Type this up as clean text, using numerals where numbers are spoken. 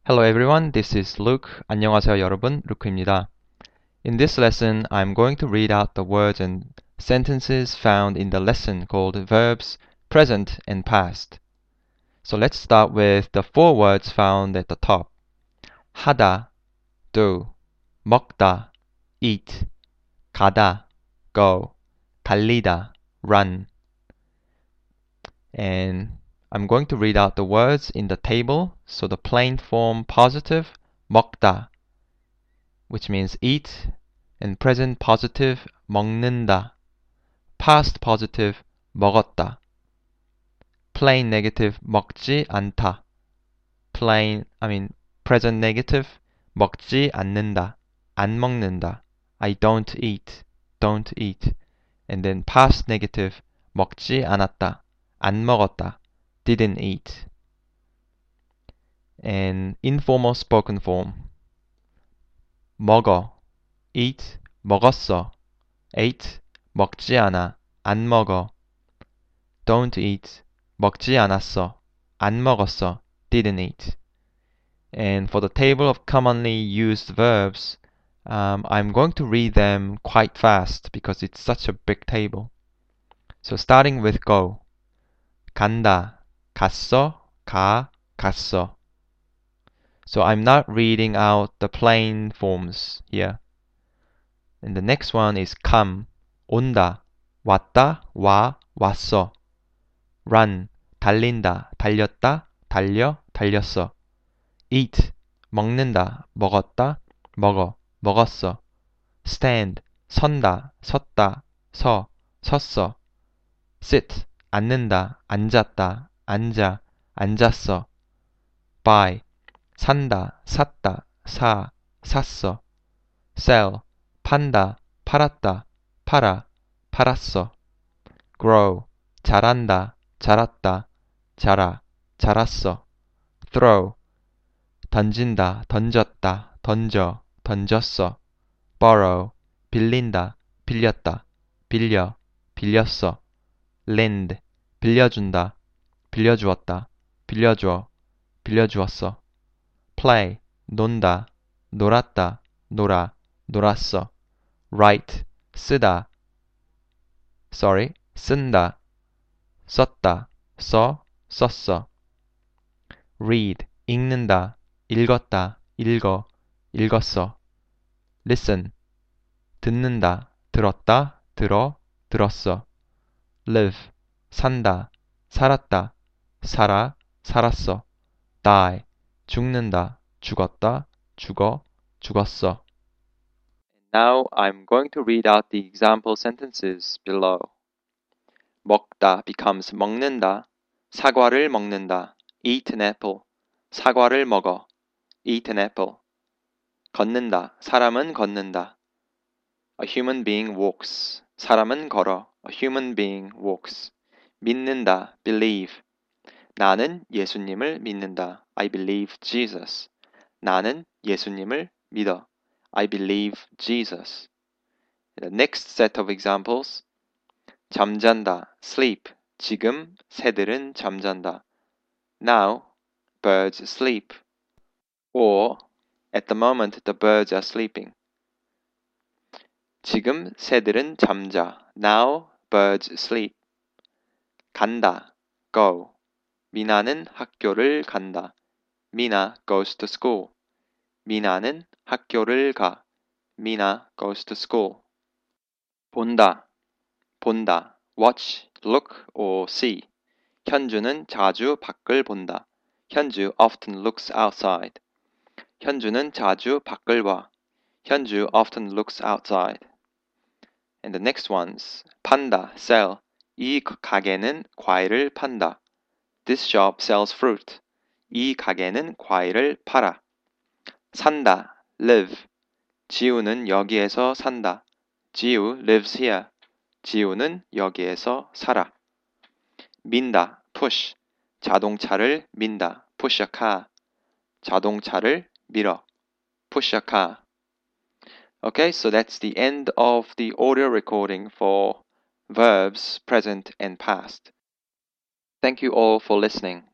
Hello everyone, this is Luke. 안녕하세요 여러분, 루크입니다. In this lesson, I'm going to read out the words and sentences found in the lesson called Verbs Present and Past. So let's start with the four words found at the top. 하다, do, 먹다, eat, 가다, go, 달리다, run. And I'm going to read out the words in the table. So the plain form positive, 먹다, which means eat, and present positive, 먹는다, past positive, 먹었다, plain negative, 먹지 않다, present negative, 먹지 않는다, 안 먹는다, I don't eat, and then past negative, 먹지 않았다, 안 먹었다, didn't eat. And informal spoken form, 먹어, eat, 먹었어, ate, 먹지 않아, 안 먹어, don't eat, 먹지 않았어, 안 먹었어, didn't eat. And for the table of commonly used verbs, I'm going to read them quite fast because it's such a big table. So starting with go, 간다, 갔어, 가, 갔어. So I'm not reading out the plain forms here. And the next one is come, 온다, 왔다, 와, 왔어. run, 달린다, 달렸다, 달려, 달렸어. eat, 먹는다, 먹었다, 먹어, 먹었어. stand, 선다, 섰다, 서, 섰어. sit, 앉는다, 앉았다, 앉아, 앉았어. buy, 산다, 샀다, 사, 샀어. sell, 판다, 팔았다, 팔아, 팔았어. grow, 자란다, 자랐다, 자라, 자랐어. throw, 던진다, 던졌다, 던져, 던졌어. borrow, 빌린다, 빌렸다, 빌려, 빌렸어. lend, 빌려준다, 빌려주었다, 빌려주어, 빌려주었어. play, 논다, 놀았다, 놀아, 놀았어. write, 쓴다, 썼다, 써, 썼어. read, 읽는다, 읽었다, 읽어, 읽었어. listen, 듣는다, 들었다, 들어, 들었어. live, 산다, 살았다, 살아, 살았어. die, 죽는다, 죽었다, 죽어, 죽었어. Now I'm going to read out the example sentences below. 먹다 becomes 먹는다, 사과를 먹는다, eat an apple, 사과를 먹어, eat an apple. 걷는다, 사람은 걷는다, a human being walks, 사람은 걸어, a human being walks. 믿는다, believe, 나는 예수님을 믿는다, I believe Jesus. 나는 예수님을 믿어, I believe Jesus. The next set of examples. 잠잔다, sleep. 지금 새들은 잠잔다. Now, birds sleep. Or, at the moment, the birds are sleeping. 지금 새들은 잠자. Now, birds sleep. 간다, go. 미나는 학교를 간다. 미나 goes to school. 미나는 학교를 가. 미나 goes to school. 본다, watch, look or see. 현주는 자주 밖을 본다. 현주 often looks outside. 현주는 자주 밖을 봐. 현주 often looks outside. And the next ones. 판다, sell. 이 가게는 과일을 판다. This shop sells fruit. 이 가게는 과일을 팔아. 산다, live. 지우는 여기에서 산다. 지우 lives here. 지우는 여기에서 살아. 민다, push. 자동차를 민다. push a car. 자동차를 밀어. push a car. Okay, so that's the end of the audio recording for verbs present and past. Thank you all for listening.